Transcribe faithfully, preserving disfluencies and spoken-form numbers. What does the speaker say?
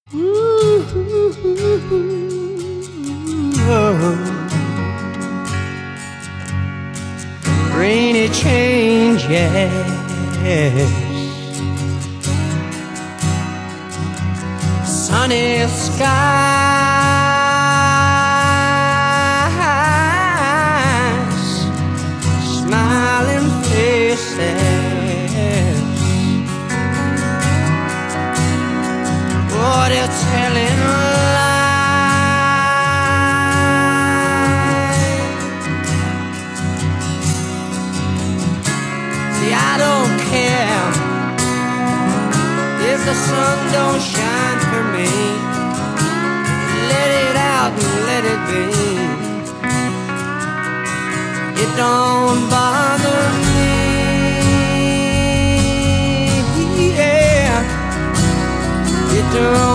Oh, rainy changes, sunny skies, smiling faces. What you're telling lies. See, I don't care if the sun don't shine for me. Let it out and let it be. It don't bother me. Yeah, it don't.